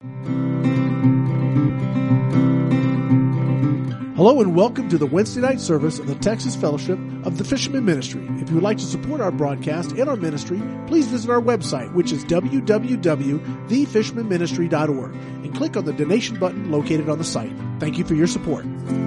Hello and welcome to the Wednesday night service of the Texas Fellowship of the Fisherman Ministry. If you would like to support our broadcast and our ministry, please visit our website, which is www.thefishermanministry.org, and click on the donation button located on the site. Thank you for your support.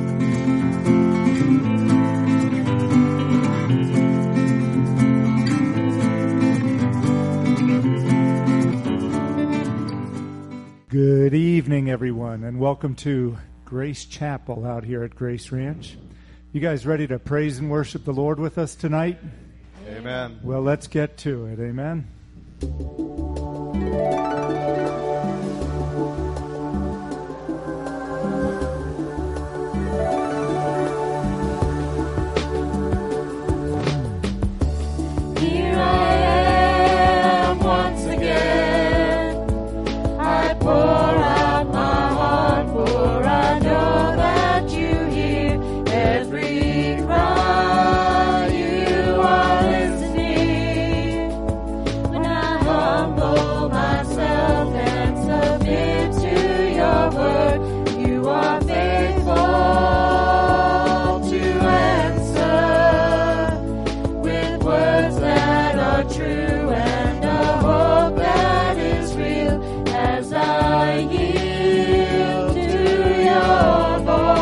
Good evening, everyone, and welcome to Grace Chapel out here at Grace Ranch. You guys ready to praise and worship the Lord with us tonight? Amen. Well, let's get to it. Amen. Here I am once again. I pour out my heart, for I know that you hear every cry. You are listening. When I humble myself and submit to your word, you are faithful to answer with words that are true and a hope that is real. As I yield to your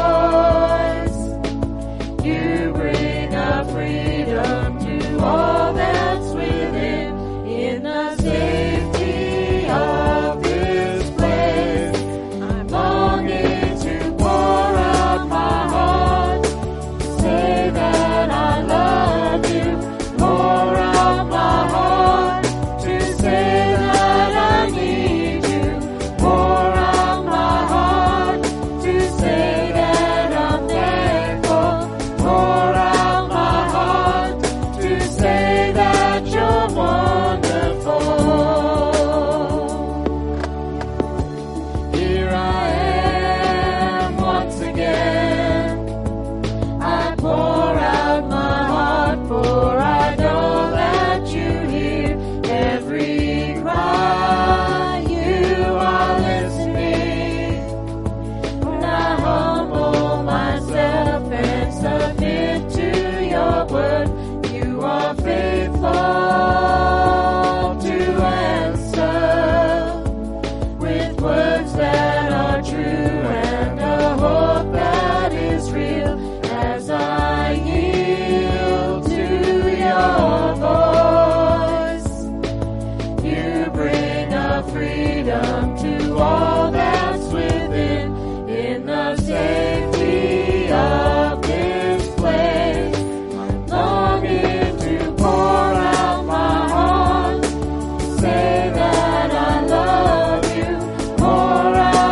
voice, you bring a freedom to all that's within. In the safety of this place, I'm longing to pour out my heart, say that I love you, pour out my heart, to say that I need you, pour out my heart, to say that I'm thankful, pour out my heart, to say that you're wonderful. Here I am once again. I pour out my heart, for I know that you hear every cry. You are listening. When I humble myself and submit to your word, you are faithful to answer with words that are true and a hope that is real. As I yield to your voice, you bring a freedom to all that's within. In the safety of this place, I'm longing to pour out my heart, say that I love you, pour out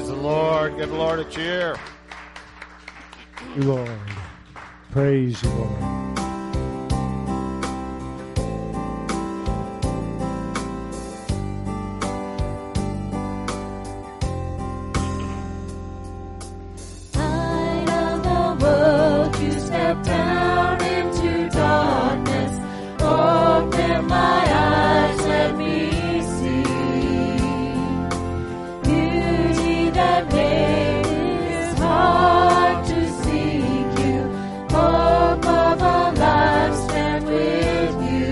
the Lord. Give the Lord a cheer. You, Lord. Praise you, Lord. Light of the world, you step down into darkness. Open my eyes, let me see beauty that made it hard to seek you. Hope of a life spent with you.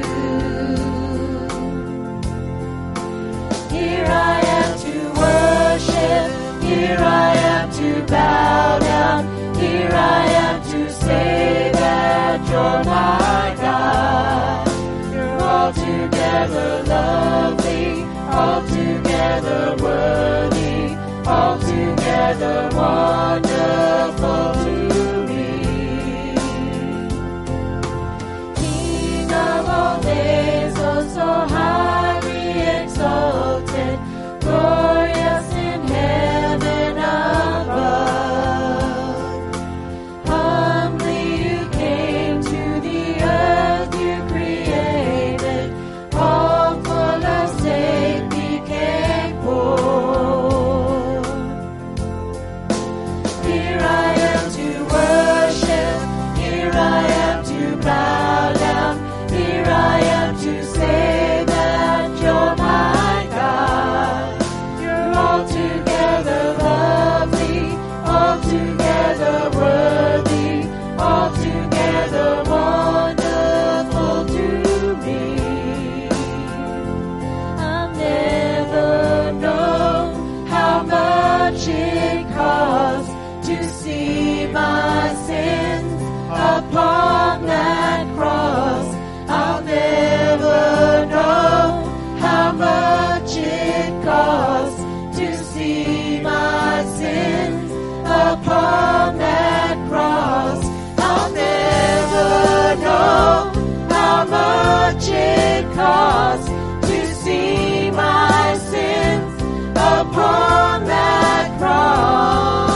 Here I am to worship. Here I am to bow down. Here I am to say that you're my God. You're altogether lovely, altogether worthy, altogether wonderful to me. King of all days, oh so highly exalted, glorious in heaven above. Humbly you came to the earth you created, all for love's sake became poor. Here I am to worship, here I am to bow down, here I am to say that you're my God. You're altogether lovely, altogether worthy, altogether wonderful to me. I've never known how much it costs to see my sins upon that cross. I'll never know how much it costs to see my sins upon that cross. I'll never know how much it costs to see my sins upon that cross.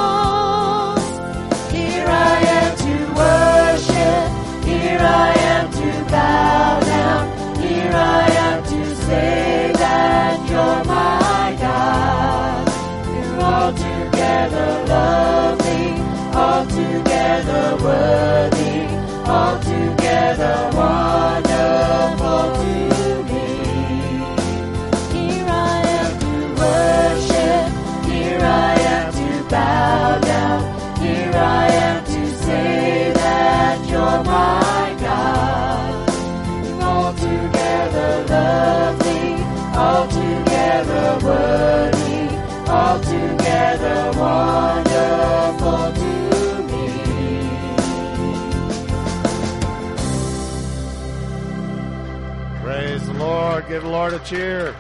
Here I am to worship, here I am to bow down, here I am to say that you're my God. You're altogether lovely, altogether worthy, altogether wonderful to me. Here I am to worship, here I am to bow down, here I am to say that you're my God. You're altogether lovely, altogether worthy, altogether wonderful to me. Praise the Lord. Give the Lord a cheer.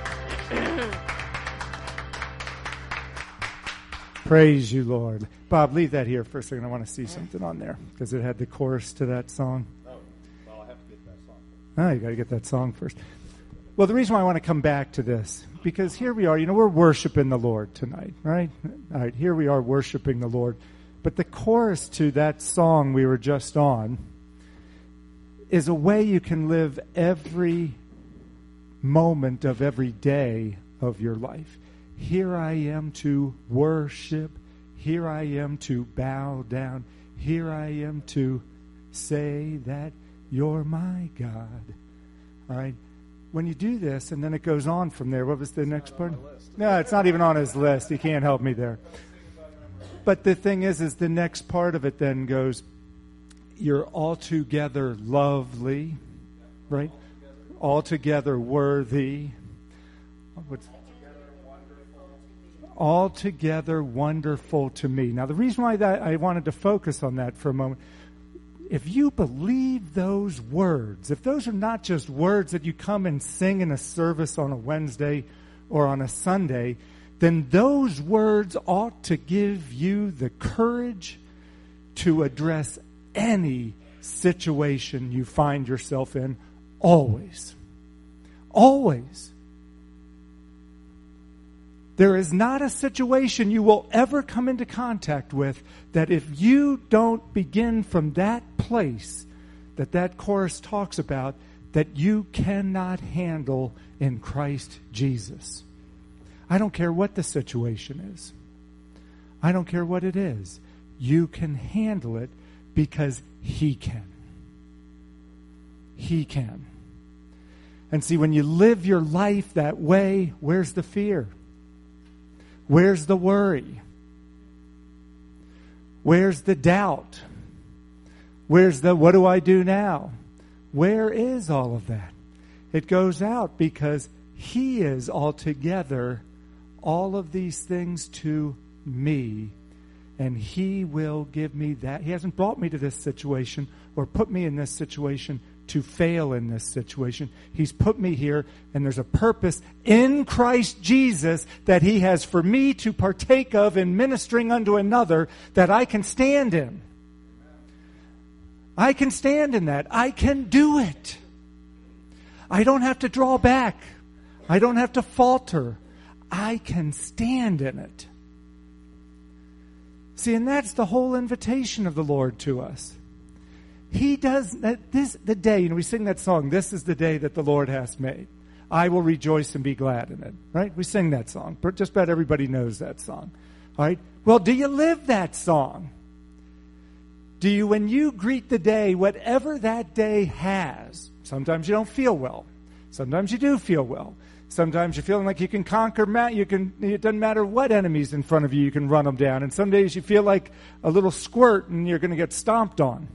Praise you, Lord. Bob, leave that here for a second. I want to see something on there because it had the chorus to that song. Oh, well, I have to get that song. Oh, you got to get that song first. Well, the reason why I want to come back to this, because here we are, we're worshiping the Lord tonight, right? All right, here we are worshiping the Lord. But the chorus to that song we were just on is a way you can live every moment of every day of your life. Here I am to worship. Here I am to bow down. Here I am to say that you're my God. All right? When you do this, and then it goes on from there, what was the next part? No, it's not even on his list. He can't help me there. But the thing is the next part of it then goes, you're altogether lovely, right? Altogether worthy. What's altogether wonderful to me. Now, the reason why that I wanted to focus on that for a moment, if you believe those words, if those are not just words that you come and sing in a service on a Wednesday or on a Sunday, then those words ought to give you the courage to address any situation you find yourself in, always. Always. There is not a situation you will ever come into contact with that if you don't begin from that place that chorus talks about, that you cannot handle in Christ Jesus. I don't care what the situation is. I don't care what it is. You can handle it because He can. He can. And see, when you live your life that way, where's the fear? Where's the worry? Where's the doubt? Where's the, what do I do now? Where is all of that? It goes out because He is altogether all of these things to me, and He will give me that. He hasn't brought me to this situation or put me in this situation to fail in this situation. He's put me here, and there's a purpose in Christ Jesus that He has for me to partake of in ministering unto another that I can stand in. I can stand in that. I can do it. I don't have to draw back. I don't have to falter. I can stand in it. See, and that's the whole invitation of the Lord to us. He does that. The day, we sing that song, "This is the day that the Lord has made. I will rejoice and be glad in it." Right? We sing that song. Just about everybody knows that song. All right? Well, do you live that song? Do you, when you greet the day, whatever that day has, sometimes you don't feel well. Sometimes you do feel well. Sometimes you're feeling like you can conquer, it doesn't matter what enemies in front of you, you can run them down. And some days you feel like a little squirt and you're going to get stomped on.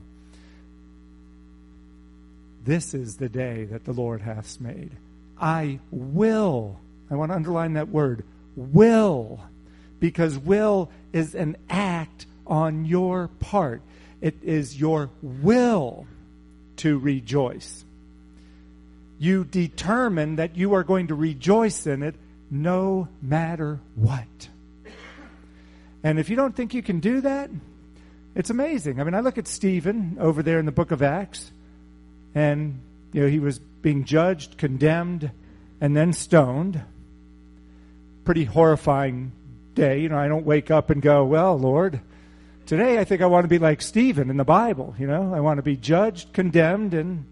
This is the day that the Lord hath made. I will. I want to underline that word, will. Because will is an act on your part. It is your will to rejoice. You determine that you are going to rejoice in it no matter what. And if you don't think you can do that, it's amazing. I mean, I look at Stephen over there in the book of Acts, and he was being judged, condemned, and then stoned. Pretty horrifying day. I don't wake up and go, well, Lord, today I think I want to be like Stephen in the Bible. I want to be judged, condemned, and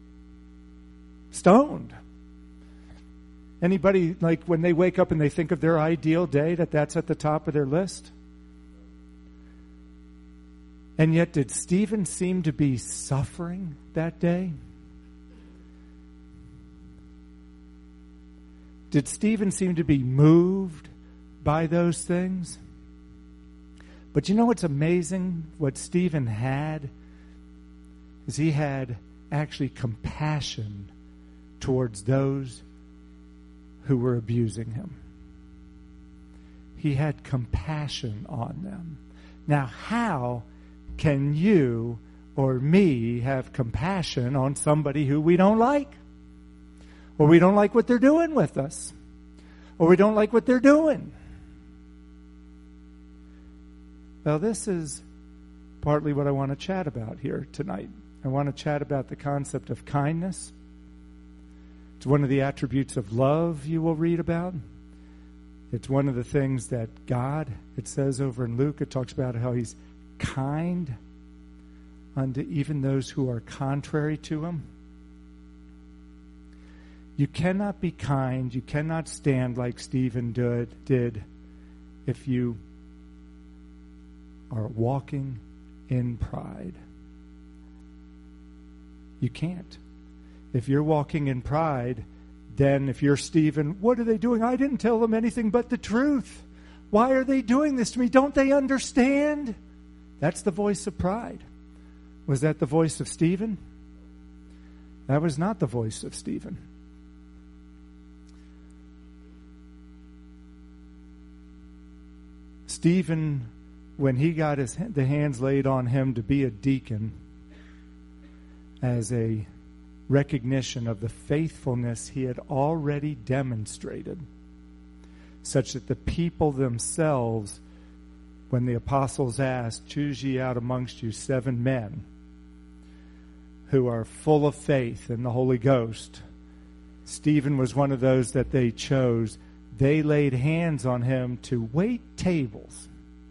stoned. Anybody, like when they wake up and they think of their ideal day, that's at the top of their list? And yet, did Stephen seem to be suffering that day? Did Stephen seem to be moved by those things? But you know what's amazing? What Stephen had is he had actually compassion towards those who were abusing him. He had compassion on them. Now, how can you or me have compassion on somebody who we don't like? Or we don't like what they're doing with us? Or we don't like what they're doing? Well, this is partly what I want to chat about here tonight. I want to chat about the concept of kindness. It's one of the attributes of love you will read about. It's one of the things that God, it says over in Luke, it talks about how He's kind unto even those who are contrary to Him. You cannot be kind, you cannot stand like Stephen did if you are walking in pride. You can't. If you're walking in pride, then if you're Stephen, what are they doing? I didn't tell them anything but the truth. Why are they doing this to me? Don't they understand? That's the voice of pride. Was that the voice of Stephen? That was not the voice of Stephen. Stephen, when he got the hands laid on him to be a deacon, as a recognition of the faithfulness he had already demonstrated, such that the people themselves, when the apostles asked, choose ye out amongst you 7 men who are full of faith in the Holy Ghost, Stephen was one of those that they chose. they laid hands on him to wait tables.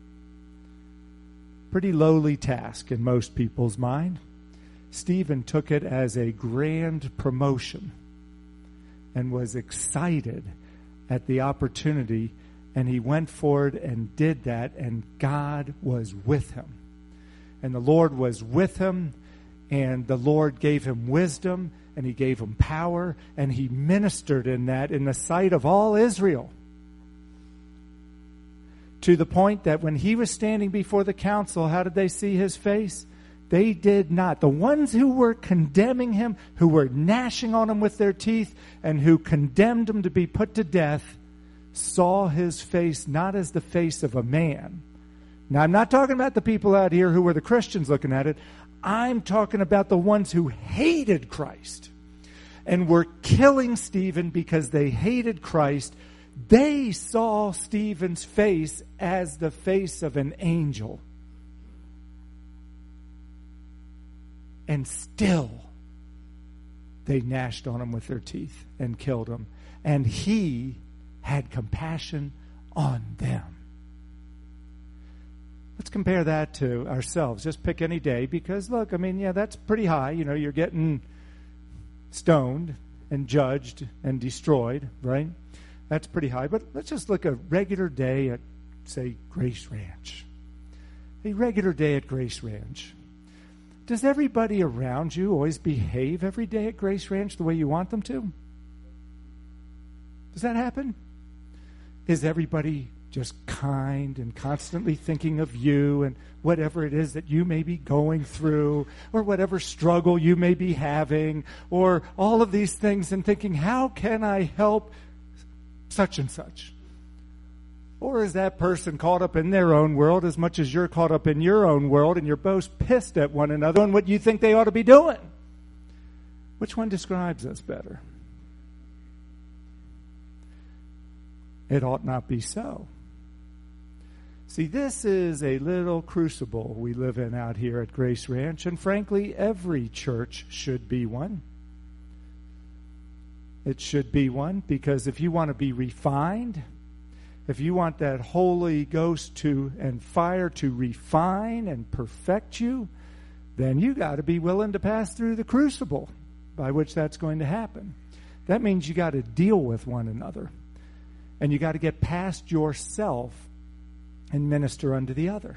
Pretty lowly task in most people's mind. Stephen took it as a grand promotion and was excited at the opportunity, and he went forward and did that, and God was with him. And the Lord was with him, and the Lord gave him wisdom, and he gave him power, and he ministered in that in the sight of all Israel. To the point that when he was standing before the council, how did they see his face? They did not. The ones who were condemning him, who were gnashing on him with their teeth, and who condemned him to be put to death, saw his face not as the face of a man. Now, I'm not talking about the people out here who were the Christians looking at it. I'm talking about the ones who hated Christ and were killing Stephen because they hated Christ. They saw Stephen's face as the face of an angel. And still, they gnashed on him with their teeth and killed him. And he had compassion on them. Let's compare that to ourselves. Just pick any day because, look, I mean, yeah, that's pretty high. You know, you're getting stoned and judged and destroyed, right? That's pretty high. But let's just look a regular day at, say, Grace Ranch. A regular day at Grace Ranch. Does everybody around you always behave every day at Grace Ranch the way you want them to? Does that happen? Is everybody just kind and constantly thinking of you and whatever it is that you may be going through or whatever struggle you may be having or all of these things and thinking, how can I help such and such? Or is that person caught up in their own world as much as you're caught up in your own world and you're both pissed at one another on what you think they ought to be doing? Which one describes us better? It ought not be so. See, this is a little crucible we live in out here at Grace Ranch, and frankly, every church should be one. It should be one because if you want to be refined, if you want that Holy Ghost to and fire to refine and perfect you, then you got to be willing to pass through the crucible by which that's going to happen. That means you got to deal with one another. And you got to get past yourself and minister unto the other.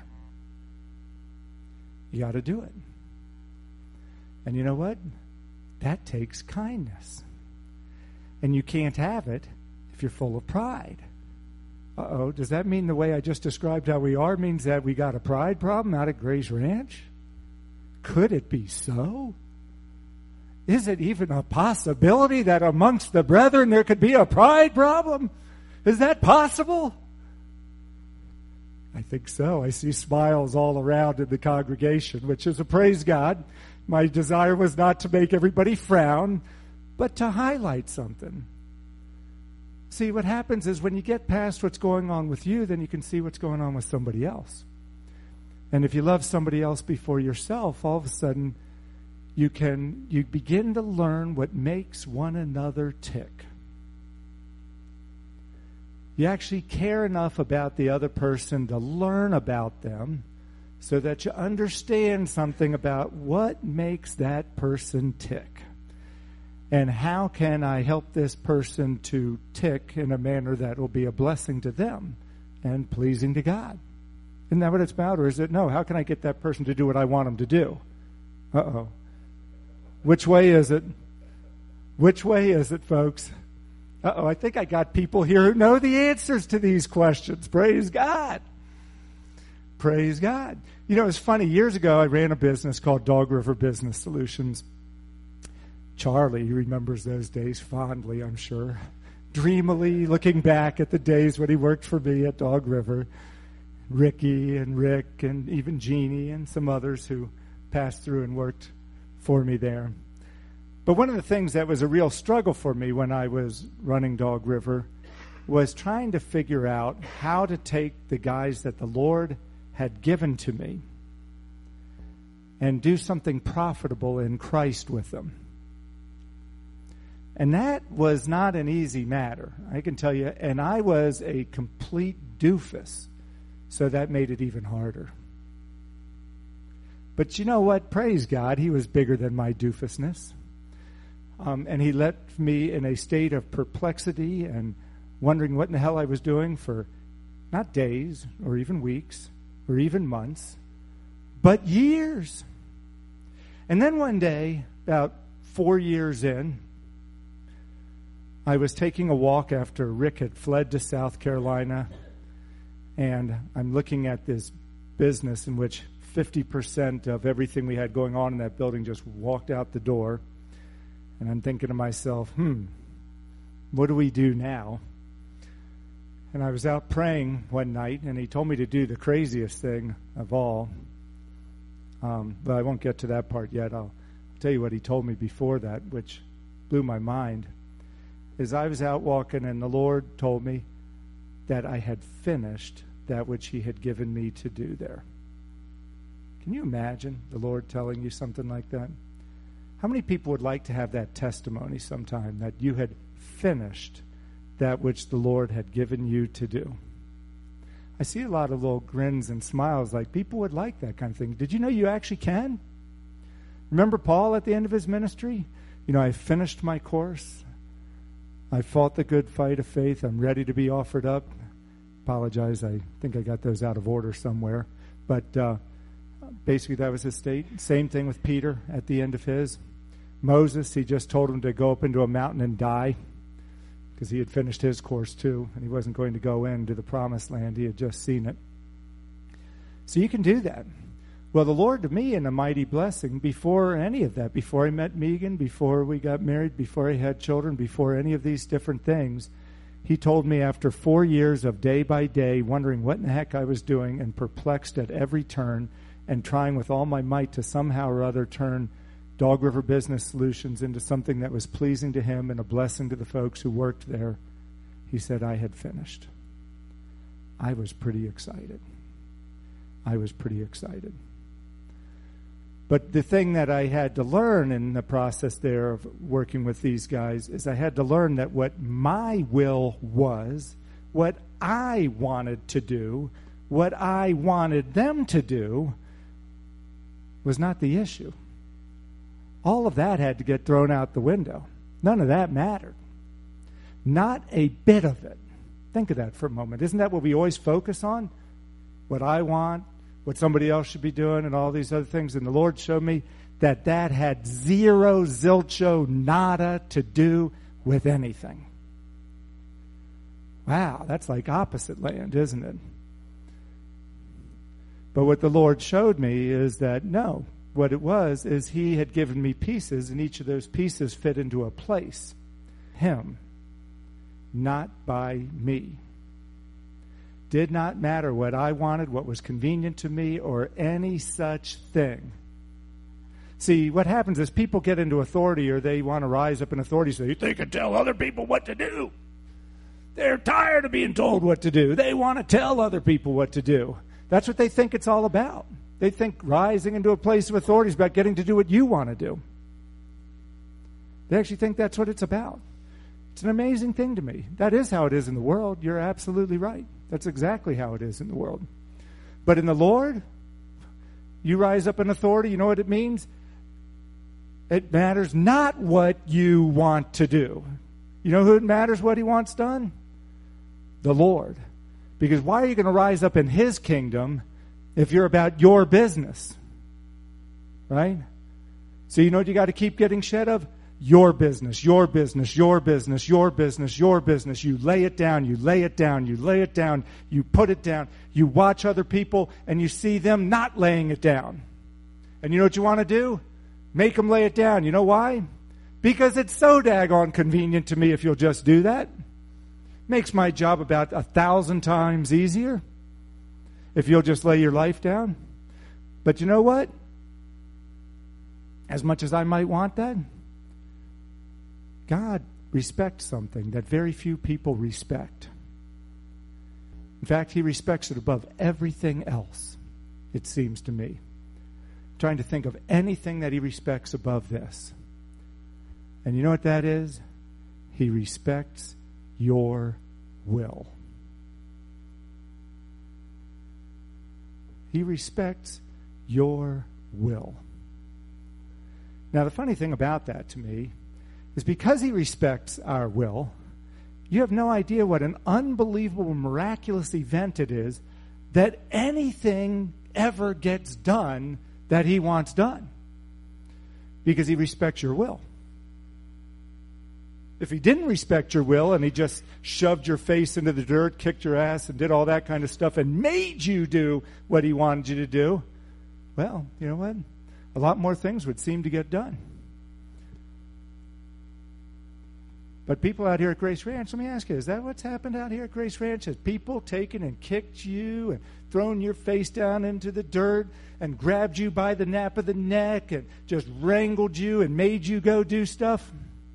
You got to do it. And you know what? That takes kindness. And you can't have it if you're full of pride. Uh-oh, does that mean the way I just described how we are means that we got a pride problem out at Grace Ranch? Could it be so? Is it even a possibility that amongst the brethren there could be a pride problem? Is that possible? I think so. I see smiles all around in the congregation, which is a praise God. My desire was not to make everybody frown, but to highlight something. See, what happens is when you get past what's going on with you, then you can see what's going on with somebody else. And if you love somebody else before yourself, all of a sudden you begin to learn what makes one another tick. You actually care enough about the other person to learn about them so that you understand something about what makes that person tick. And how can I help this person to tick in a manner that will be a blessing to them and pleasing to God? Isn't that what it's about? Or is it, no, how can I get that person to do what I want them to do? Uh-oh. Which way is it? Which way is it, folks? Uh-oh, I think I got people here who know the answers to these questions. Praise God. Praise God. You know, it's funny. Years ago, I ran a business called Dog River Business Solutions. Charlie remembers those days fondly, I'm sure. Dreamily looking back at the days when he worked for me at Dog River. Ricky and Rick and even Jeannie and some others who passed through and worked for me there. But one of the things that was a real struggle for me when I was running Dog River was trying to figure out how to take the guys that the Lord had given to me and do something profitable in Christ with them. And that was not an easy matter, I can tell you. And I was a complete doofus, so that made it even harder. But you know what? Praise God, he was bigger than my doofusness. And he left me in a state of perplexity and wondering what in the hell I was doing for not days or even weeks or even months, but years. And then one day, about 4 years in, I was taking a walk after Rick had fled to South Carolina, and I'm looking at this business in which 50% of everything we had going on in that building just walked out the door. And I'm thinking to myself, what do we do now? And I was out praying one night, and he told me to do the craziest thing of all. But I won't get to that part yet. I'll tell you what he told me before that, which blew my mind. Is I was out walking, and the Lord told me that I had finished that which he had given me to do there. Can you imagine the Lord telling you something like that? How many people would like to have that testimony sometime, that you had finished that which the Lord had given you to do? I see a lot of little grins and smiles, like people would like that kind of thing. Did you know you actually can? Remember Paul at the end of his ministry? I finished my course. I fought the good fight of faith. I'm ready to be offered up. Apologize, I think I got those out of order somewhere. But basically that was his state. Same thing with Peter at the end of his. Moses, he just told him to go up into a mountain and die because he had finished his course too, and he wasn't going to go into the promised land. He had just seen it. So you can do that. Well, the Lord to me in a mighty blessing before any of that, before I met Megan, before we got married, before I had children, before any of these different things, he told me after 4 years of day by day wondering what in the heck I was doing and perplexed at every turn and trying with all my might to somehow or other turn Dog River Business Solutions into something that was pleasing to him and a blessing to the folks who worked there, he said I had finished. I was pretty excited. But the thing that I had to learn in the process there of working with these guys is I had to learn that what my will was, what I wanted to do, what I wanted them to do, was not the issue. All of that had to get thrown out the window. None of that mattered. Not a bit of it. Think of that for a moment. Isn't that what we always focus on? What I want, what somebody else should be doing, and all these other things. And the Lord showed me that had zero, zilcho, nada to do with anything. Wow, that's like opposite land, isn't it? But what the Lord showed me is that no, what it was is he had given me pieces, and each of those pieces fit into a place. Him, not by me. Did not matter what I wanted, what was convenient to me, or any such thing. See, what happens is people get into authority, or they want to rise up in authority so they can tell other people what to do. They're tired of being told what to do. They want to tell other people what to do. That's what they think it's all about. They think rising into a place of authority is about getting to do what you want to do. They actually think that's what it's about. It's an amazing thing to me. That is how it is in the world. You're absolutely right. That's exactly how it is in the world. But in the Lord, you rise up in authority, you know what it means? It matters not what you want to do. You know who it matters what he wants done? The Lord. Because why are you going to rise up in his kingdom if you're about your business? Right? So you know what you got to keep getting shed of? Your business, your business, your business, your business, your business. You lay it down, you lay it down, you lay it down, you put it down. You watch other people and you see them not laying it down. And you know what you want to do? Make them lay it down. You know why? Because it's so daggone convenient to me if you'll just do that. Makes my job about 1,000 times easier if you'll just lay your life down. But you know what? As much as I might want that, God respects something that very few people respect. In fact, he respects it above everything else, it seems to me. I'm trying to think of anything that he respects above this. And you know what that is? He respects your will. He respects your will. Now, the funny thing about that to me is because he respects our will, you have no idea what an unbelievable, miraculous event it is that anything ever gets done that he wants done. Because he respects your will. If he didn't respect your will and he just shoved your face into the dirt, kicked your ass, and did all that kind of stuff and made you do what he wanted you to do, well, you know what? A lot more things would seem to get done. But people out here at Grace Ranch, let me ask you, is that what's happened out here at Grace Ranch? Has people taken and kicked you and thrown your face down into the dirt and grabbed you by the nape of the neck and just wrangled you and made you go do stuff?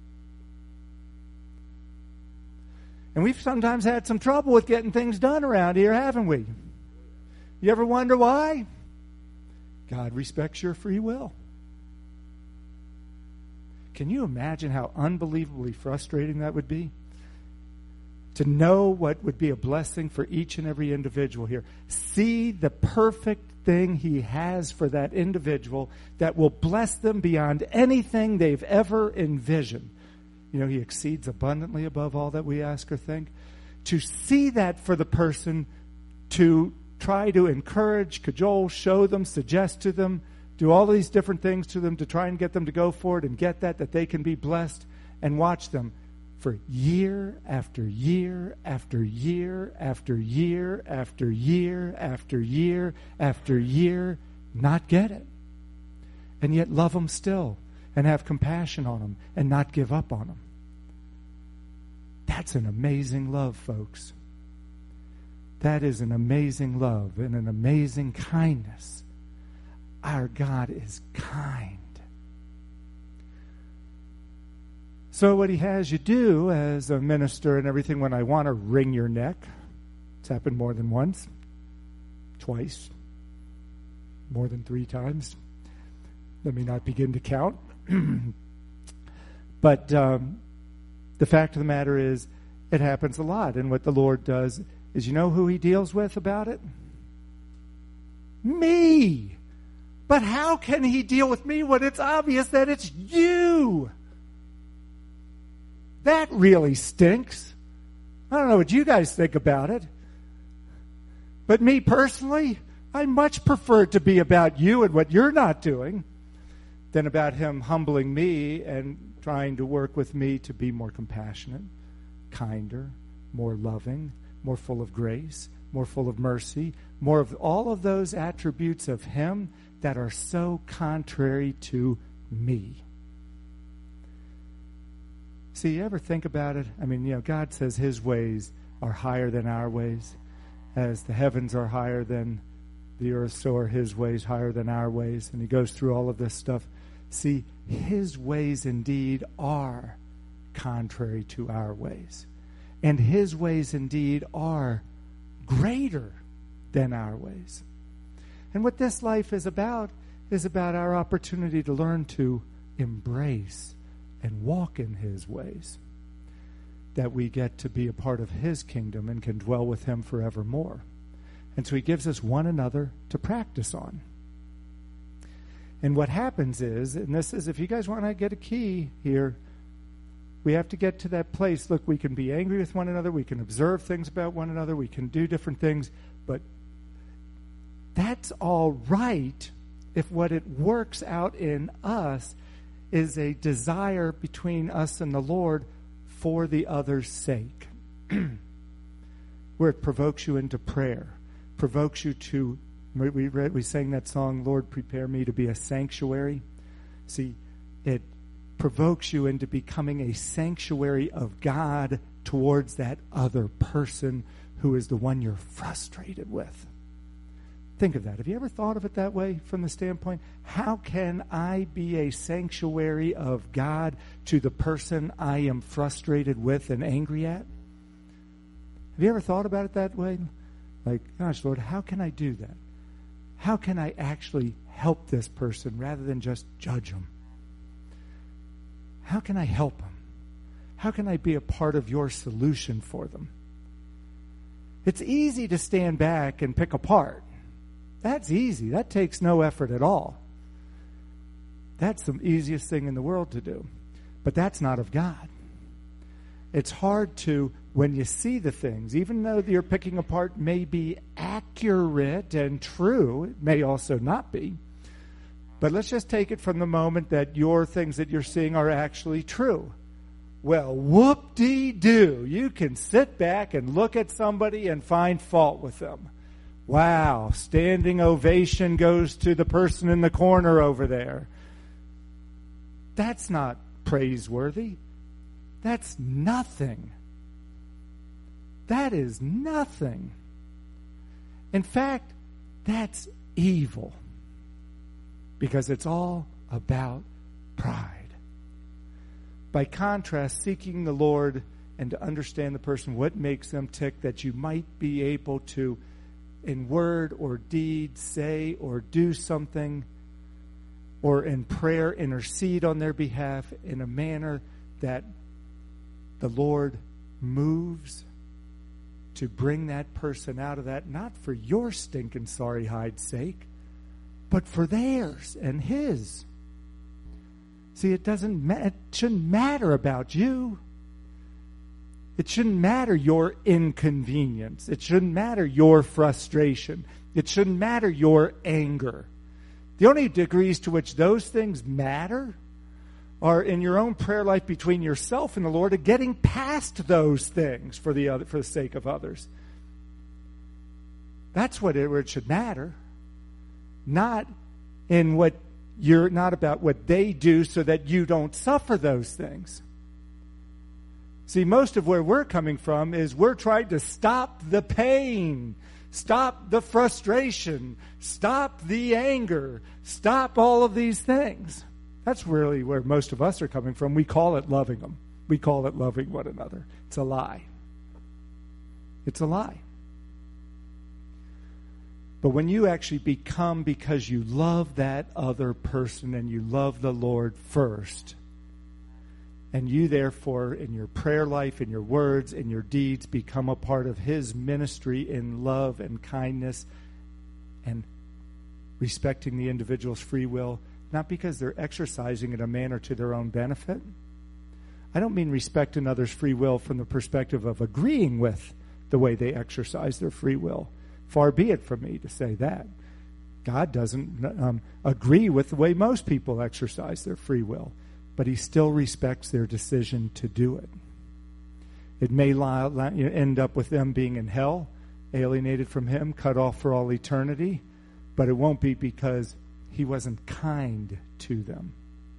And we've sometimes had some trouble with getting things done around here, haven't we? You ever wonder why? God respects your free will. Can you imagine how unbelievably frustrating that would be? To know what would be a blessing for each and every individual here. See the perfect thing he has for that individual that will bless them beyond anything they've ever envisioned. You know, he exceeds abundantly above all that we ask or think. To see that for the person, to try to encourage, cajole, show them, suggest to them, do all these different things to them to try and get them to go for it and get that they can be blessed, and watch them for year after year after year after year after year after year after year not get it. And yet love them still and have compassion on them and not give up on them. That's an amazing love, folks. That is an amazing love and an amazing kindness. Our God is kind. So what he has you do as a minister and everything, when I want to wring your neck, it's happened more than once, twice, more than 3 times. Let me not begin to count. But the fact of the matter is, it happens a lot. And what the Lord does is, you know who he deals with about it? Me. But how can he deal with me when it's obvious that it's you? That really stinks. I don't know what you guys think about it. But me personally, I much prefer it to be about you and what you're not doing than about him humbling me and trying to work with me to be more compassionate, kinder, more loving, more full of grace, more full of mercy, more of all of those attributes of him that are so contrary to me. See, you ever think about it? I mean, you know, God says his ways are higher than our ways. As the heavens are higher than the earth, so are his ways higher than our ways. And he goes through all of this stuff. See, his ways indeed are contrary to our ways. And his ways indeed are greater than our ways. And what this life is about our opportunity to learn to embrace and walk in his ways, that we get to be a part of his kingdom and can dwell with him forevermore. And so he gives us one another to practice on. And what happens is, and this is, if you guys want to get a key here, we have to get to that place. Look, we can be angry with one another, we can observe things about one another, we can do different things, but that's all right if what it works out in us is a desire between us and the Lord for the other's sake. Where it provokes you into prayer, provokes you to, we sang that song, Lord, prepare me to be a sanctuary. See, it provokes you into becoming a sanctuary of God towards that other person who is the one you're frustrated with. Think of that. Have you ever thought of it that way from the standpoint, how can I be a sanctuary of God to the person I am frustrated with and angry at? Have you ever thought about it that way? Like, gosh, Lord, how can I do that? How can I actually help this person rather than just judge them? How can I help them? How can I be a part of your solution for them? It's easy to stand back and pick apart. That's easy. That takes no effort at all. That's the easiest thing in the world to do. But that's not of God. It's hard to, when you see the things, even though you're picking apart may be accurate and true, it may also not be. But let's just take it from the moment that your things that you're seeing are actually true. Well, whoop-dee-doo. You can sit back and look at somebody and find fault with them. Wow, standing ovation goes to the person in the corner over there. That's not praiseworthy. That's nothing. That is nothing. In fact, that's evil. Because it's all about pride. By contrast, seeking the Lord and to understand the person, what makes them tick, that you might be able to, in word or deed, say or do something, or in prayer, intercede on their behalf in a manner that the Lord moves to bring that person out of that, not for your stinking sorry hide's sake, but for theirs and his. See, it shouldn't matter about you. It shouldn't matter your inconvenience. It shouldn't matter your frustration. It shouldn't matter your anger. The only degrees to which those things matter are in your own prayer life between yourself and the Lord, of getting past those things for the sake of others. That's where it should matter. Not about what they do so that you don't suffer those things. See, most of where we're coming from is we're trying to stop the pain, stop the frustration, stop the anger, stop all of these things. That's really where most of us are coming from. We call it loving them. We call it loving one another. It's a lie. It's a lie. But when you actually become, because you love that other person and you love the Lord first, and you therefore, in your prayer life, in your words, in your deeds, become a part of His ministry in love and kindness and respecting the individual's free will, not because they're exercising in a manner to their own benefit. I don't mean respecting others' free will from the perspective of agreeing with the way they exercise their free will. Far be it from me to say that. God doesn't agree with the way most people exercise their free will, but He still respects their decision to do it. It may end up with them being in hell, alienated from Him, cut off for all eternity, but it won't be because He wasn't kind to them.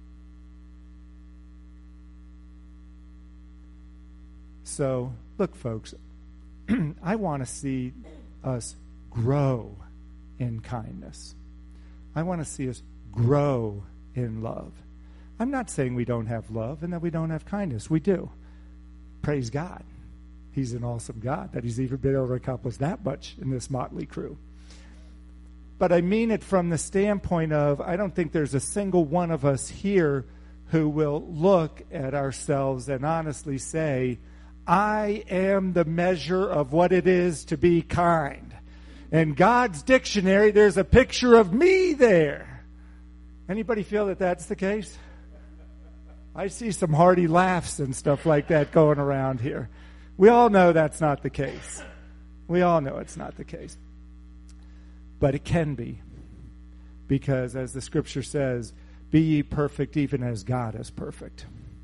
So, look, folks, I want to see us grow in kindness. I want to see us grow in love. I'm not saying we don't have love and that we don't have kindness. We do. Praise God. He's an awesome God that He's even been able to accomplish that much in this motley crew. But I mean it from the standpoint of, I don't think there's a single one of us here who will look at ourselves and honestly say, I am the measure of what it is to be kind. In God's dictionary, there's a picture of me there. Anybody feel that that's the case? I see some hearty laughs and stuff like that going around here. We all know that's not the case. We all know it's not the case. But it can be. Because as the scripture says, be ye perfect even as God is perfect.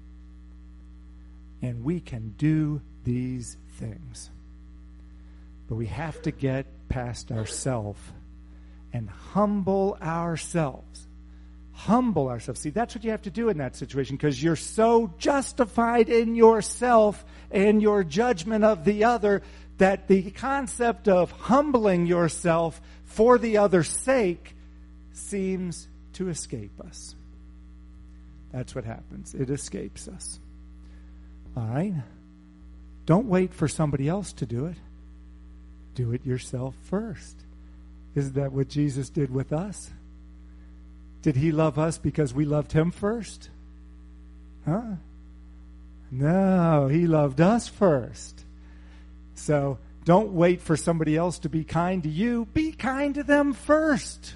And we can do these things. But we have to get past ourselves and humble ourselves. Humble ourselves. See, that's what you have to do in that situation, because you're so justified in yourself and your judgment of the other that the concept of humbling yourself for the other's sake seems to escape us. That's what happens. It escapes us. All right? Don't wait for somebody else to do it. Do it yourself first. Isn't that what Jesus did with us? Did He love us because we loved Him first? Huh? No, he loved us first. So don't wait for somebody else to be kind to you. Be kind to them first.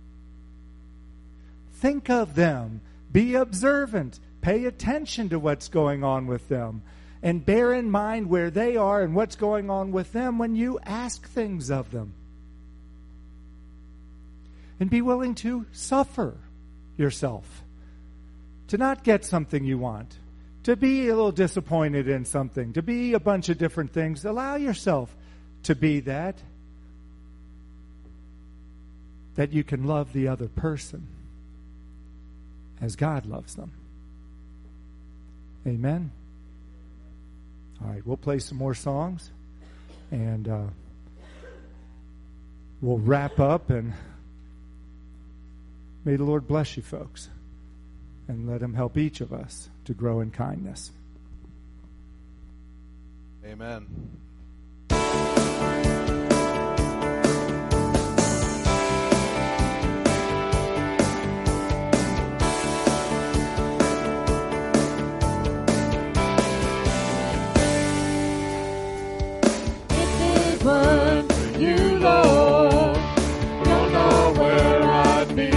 Think of them. Be observant. Pay attention to what's going on with them. And bear in mind where they are and what's going on with them when you ask things of them. And be willing to suffer yourself. To not get something you want. To be a little disappointed in something. To be a bunch of different things. Allow yourself to be that. That you can love the other person as God loves them. Amen. All right, we'll play some more songs. And we'll wrap up, and may the Lord bless you folks, and let Him help each of us to grow in kindness. Amen. One for you, Lord. Don't know where I'd be.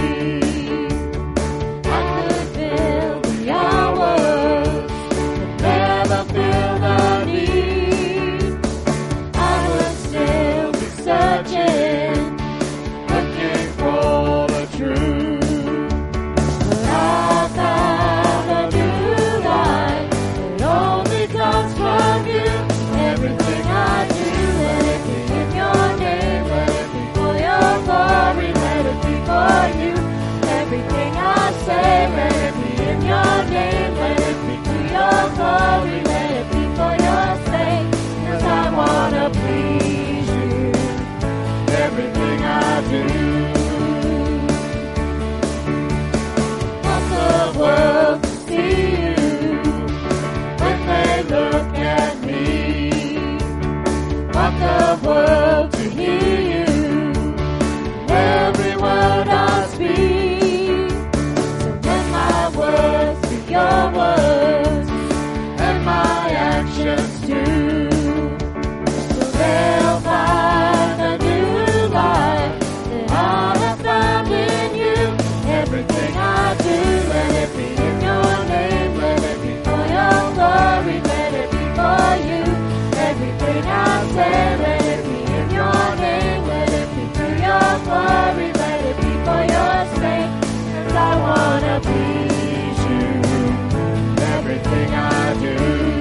I could fill the hours, but never feel the need. I would still be searching, looking for the truth. But I found a new life that only comes from you. Everything I do. Everything I say, let it be in your name, let it be to your glory, let it be for your sake, 'cause I wanna please you, everything I do. Want the world to see you, when they look at me, want the world to hear you, every word I speak. Words be your words, and my actions too. So they'll find a new life that I have found in you. Everything I do, let it be in your name, let it be for your glory, let it be for you. Everything I say, let it be in your name, let it be to your glory, let it be for your sake, 'cause I wanna be everything I do.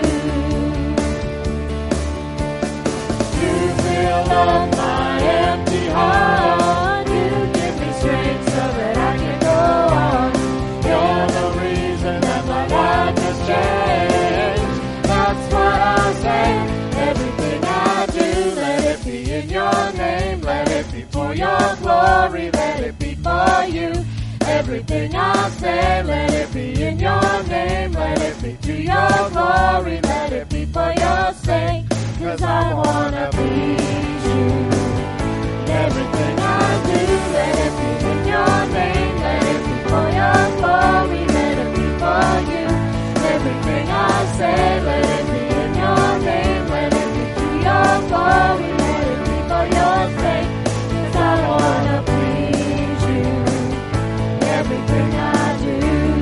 You fill up my empty heart. You give me strength so that I can go on. You're the reason that my life has changed. That's what I say. Everything I do, let it be in your name. Let it be for your glory. Let it be for you. Everything I say, let it be in your name, let it be to your glory, let it be for your sake, 'cause I wanna please you. Everything I do, let it be in your name, let it be for your glory, let it be for you. Everything I say, let it be in your name, let it be to your glory, let it be for your sake, 'cause I wanna please you. Everything I do.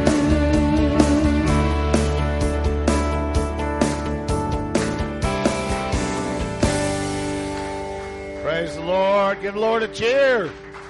Praise the Lord. Give the Lord a cheer.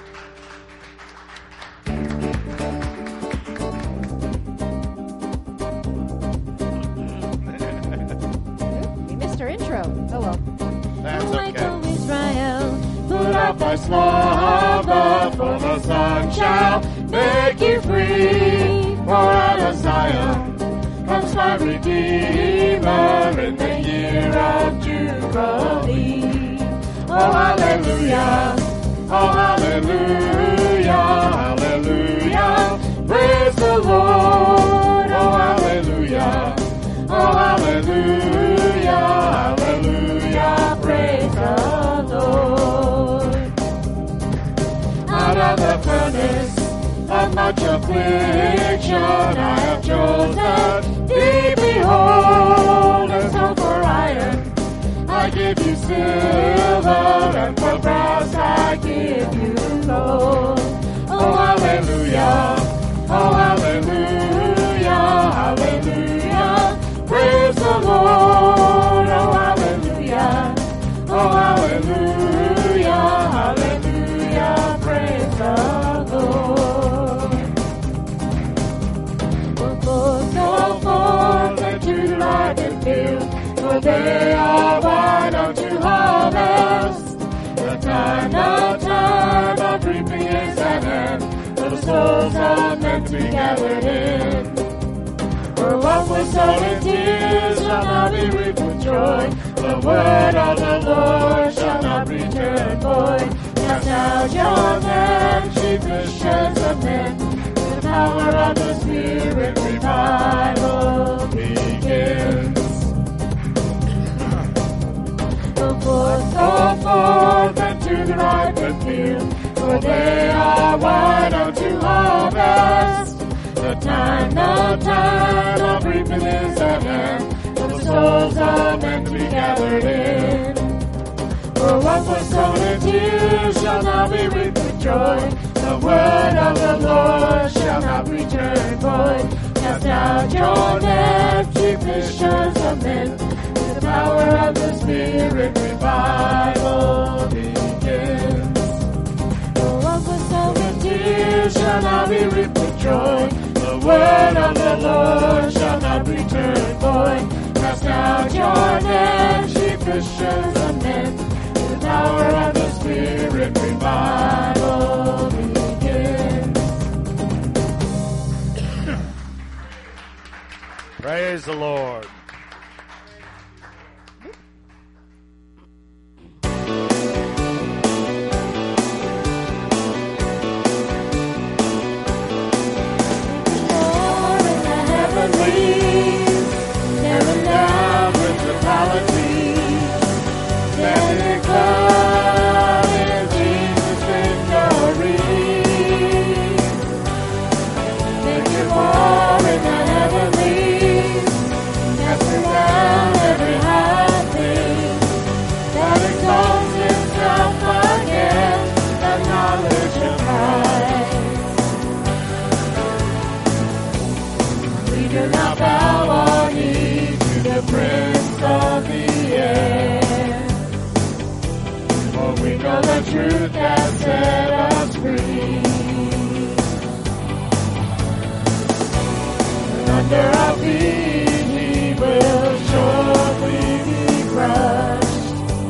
We missed our intro. Oh well. That's Like okay. of Israel, put up a slumber, for the sun shall make you free. For out of Zion comes my Redeemer in the year of Jubilee. Oh, hallelujah, oh, hallelujah, hallelujah, praise the Lord, oh, hallelujah, oh, hallelujah, hallelujah, praise the Lord. Out of the furnace of much affliction I have chosen reap me whole as gold for iron. I give you silver, and for brass I give you gold. Oh, hallelujah. Oh, hallelujah. Hallelujah. Praise the Lord. Oh, hallelujah. Oh, hallelujah. Hallelujah. Praise the Lord. Go forth into the ripen field, for they are white unto harvest. The time of reaping is at hand, for the souls of men to be gathered in. For what was sown in tears shall now be reaped with joy. The word of the Lord shall not return void. Cast out your net, ye fishers of men. The power of the Spirit revival begins. Go forth into the ripen field, for they are white unto harvest. The time of reaping is at hand, for the souls of men to be gathered in. For what was sown in tears shall now be reaped with joy. The word of the Lord shall not return void. Cast out your net, ye fishers of men. The power of the Spirit revival begins. For what was sown in tears shall now be reaped with joy. The word of the Lord shall not return void. Cast out your net, ye fishers of men. The power of the Spirit revival begins. Praise the Lord. Heaven down principalities, standing firm in Jesus' victory. Making war in the heavenlies, casting down every high thing that exalts itself against the knowledge of Christ. We do not bow our knee to the Prince of the air, for we know the truth has set us free. And under our feet he will surely be crushed.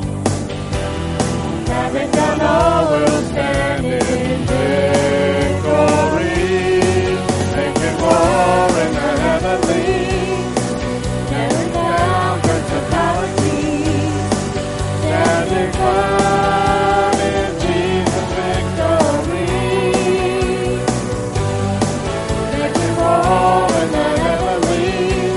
Having done all, we'll stand in victory. Making war in the heavenlies, tearing down principalities, standing firm in Jesus' victory. Making war in the heavenlies,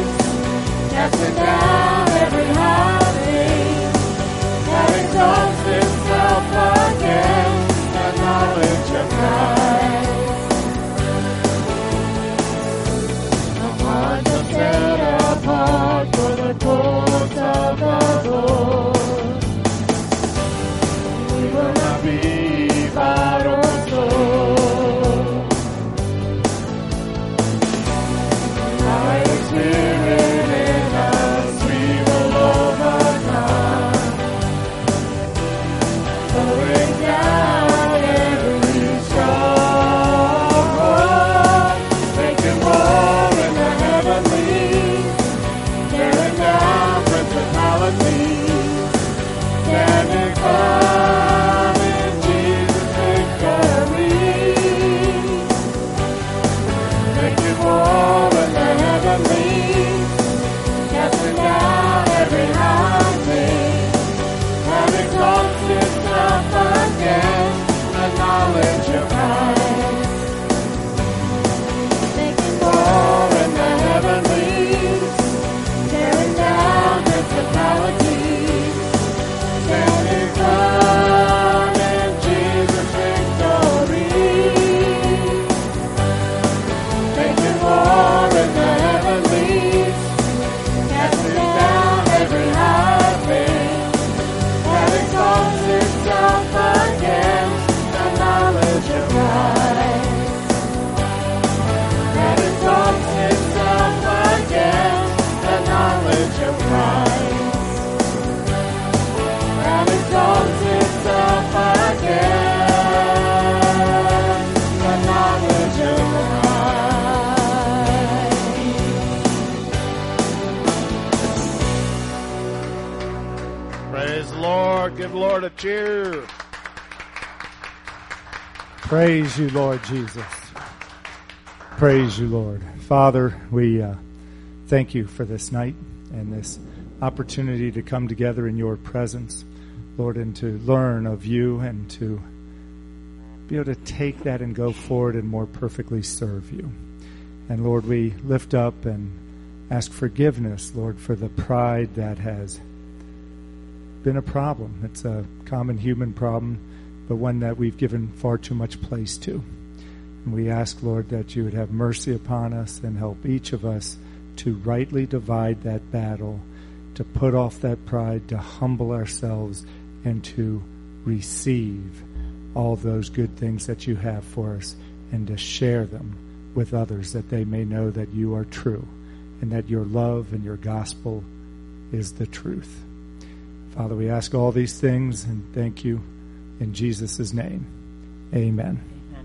Praise you, Lord Jesus. Praise you, Lord. Father, we thank you for this night and this opportunity to come together in your presence, Lord, and to learn of you and to be able to take that and go forward and more perfectly serve you. And Lord, we lift up and ask forgiveness, Lord, for the pride that has been a problem. It's a common human problem, but one that we've given far too much place to. And we ask, Lord, that you would have mercy upon us and help each of us to rightly divide that battle, to put off that pride, to humble ourselves, and to receive all those good things that you have for us, and to share them with others, that they may know that you are true and that your love and your gospel is the truth. Father, we ask all these things and thank you in Jesus' name. Amen.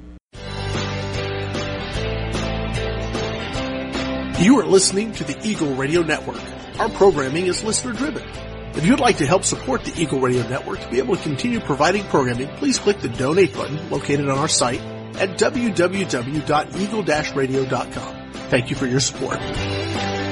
You are listening to the Eagle Radio Network. Our programming is listener-driven. If you'd like to help support the Eagle Radio Network to be able to continue providing programming, please click the donate button located on our site at www.eagle-radio.com. Thank you for your support.